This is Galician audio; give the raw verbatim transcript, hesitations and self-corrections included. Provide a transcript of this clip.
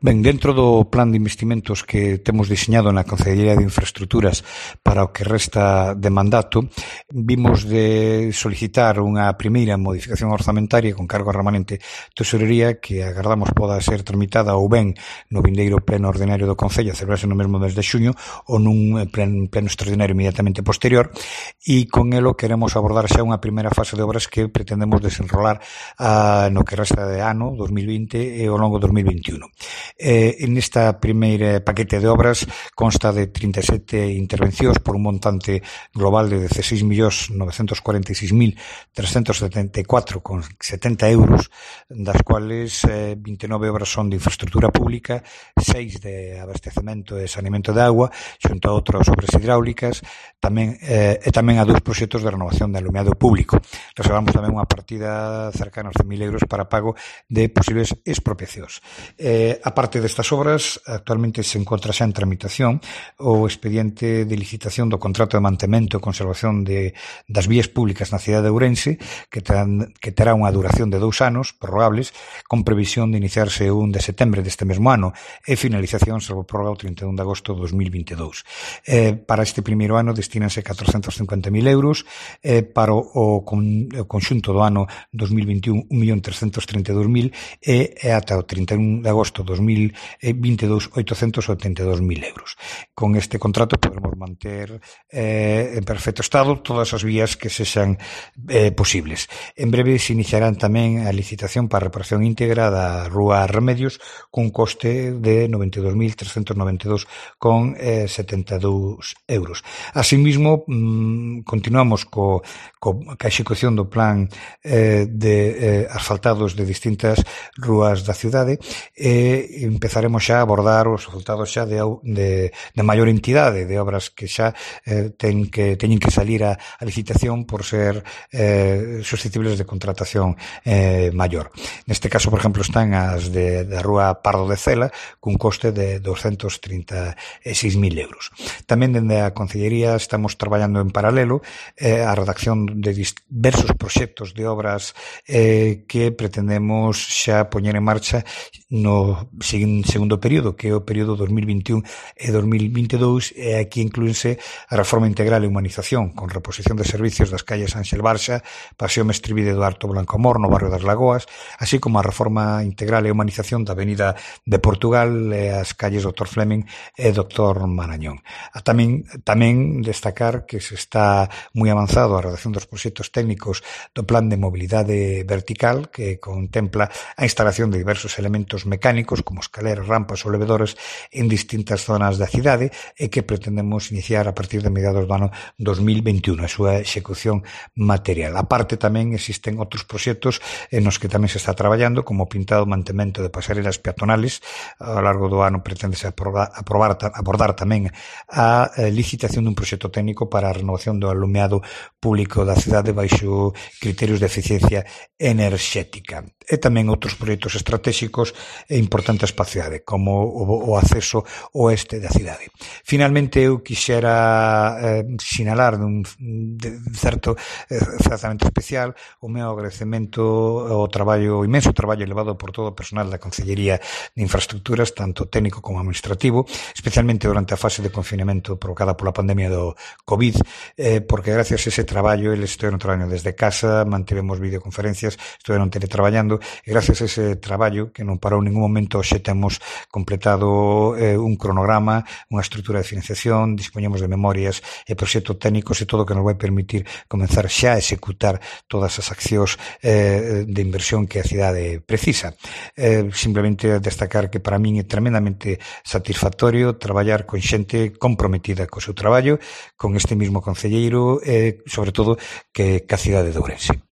Ben, dentro do plan de investimentos que temos diseñado na Concellería de Infraestructuras para o que resta de mandato, vimos de solicitar unha primeira modificación orzamentaria con cargo a remanente tesorería que agardamos poda ser tramitada ou ben no vindeiro pleno ordinario do Concello a celebrarse no mesmo mes de xuño ou nun pleno, pleno extraordinario inmediatamente posterior, e con elo queremos abordar xa unha primeira fase de obras que pretendemos desenrolar a, no que resta de ano dos mil vinte e ao longo de dos mil veintiuno. Eh, en esta primeira paquete de obras consta de trinta e sete intervencións por un montante global de dezasseis millóns novecentos cuarenta e seis mil trescentos setenta e catro con setenta euros, das cuales eh, vinte e nove obras son de infraestructura pública, seis de abastecemento e saneamento de agua, xunto a outras obras hidráulicas, tamén eh, e tamén a dous proxectos de renovación de alumiado público. Reservamos tamén unha partida cercana aos cen mil euros para pago de posibles expropiacións. Eh, a parte destas obras, actualmente se encontra xa en tramitación o expediente de licitación do contrato de mantemento e conservación de, das vías públicas na cidade de Ourense, que, terán, que terá unha duración de dous anos, prorrogables, con previsión de iniciarse o un de setembro deste mesmo ano e finalización, salvo prórroga, o trinta e un de agosto de dos mil vinte e dous. Eh, para este primeiro ano destínanse catrocentos cincuenta mil euros, eh, para o, o, con, o conxunto do ano dos mil veintiún un millón trescentos trinta e dous mil e, e ata o trinta e un de agosto de dos mil vinte e dous oitocentos oitenta e dous mil euros. Con este contrato podremos manter eh, en perfecto estado todas as vías que sexan eh, posibles. En breve se iniciarán tamén a licitación para a reparación íntegra da Rúa Remedios cun coste de noventa e dos mil trescentos noventa e dous con setenta e dous euros. Asimismo, mmm, continuamos co, co, ca execución do plan eh, de eh, asfaltados de distintas rúas da cidade e empezaremos xa a abordar os resultados xa de, de, de maior entidade, de obras que xa eh, ten que, teñen que salir a, a licitación por ser eh, susceptibles de contratación eh, maior. Neste caso, por exemplo, están as de, da Rúa Pardo de Cela cun coste de doscientos trinta e seis mil euros. Tamén dende a Concellería estamos traballando en paralelo eh, a redacción de diversos proxectos de obras eh, que pretendemos xa poñer en marcha no segundo período, que é o período dos mil veintiún e dos mil vinte e dous, e aquí inclúense a reforma integral e humanización con reposición de servicios das calles Ánxel Barxa, Paseo Mestribide do Alto Blancomor no barrio das Lagoas, así como a reforma integral e humanización da Avenida de Portugal e as calles Doctor Fleming e Doctor Marañón. A tamén, tamén destacar que se está moi avanzado a redacción dos proxectos técnicos do plan de mobilidade vertical que contempla a instalación de diversos elementos mecánicos como escaleras, rampas ou levedores en distintas zonas da cidade e que pretendemos iniciar a partir de mediados do ano dos mil veintiún a súa execución material. A parte tamén existen outros proxectos en os que tamén se está traballando como o pintado mantemento de pasarelas peatonales. Ao largo do ano pretendese aprobar, aprobar, abordar tamén a licitación dun proxecto técnico para a renovación do alumeado público da cidade baixo criterios de eficiencia enerxética. E tamén outros proxectos estratégicos e importantes para a cidade, como o, o acceso oeste da cidade. Finalmente, eu quixera eh, sinalar dun de certo eh, certamente especial o meu agradecemento ao traballo, o inmenso traballo elevado por todo o personal da Concellería de Infraestructuras, tanto técnico como administrativo, especialmente durante a fase de confinamento provocada pola pandemia do COVID, eh, porque gracias a ese traballo, eles estuveron traballando desde casa, mantivemos videoconferencias, estuveron teletraballando, e gracias a ese traballo, que non parou en ningún momento, xe temos completado eh, un cronograma, unha estrutura de financiación, dispoñemos de memorias e proxectos técnicos e todo o que nos vai permitir comenzar xa a executar todas as accións eh, de inversión que a cidade precisa. Eh, simplemente destacar que para min é tremendamente satisfactorio traballar con xente comprometida co seu traballo, con este mismo concelleiro e, sobre todo, que ca cidade de Ourense.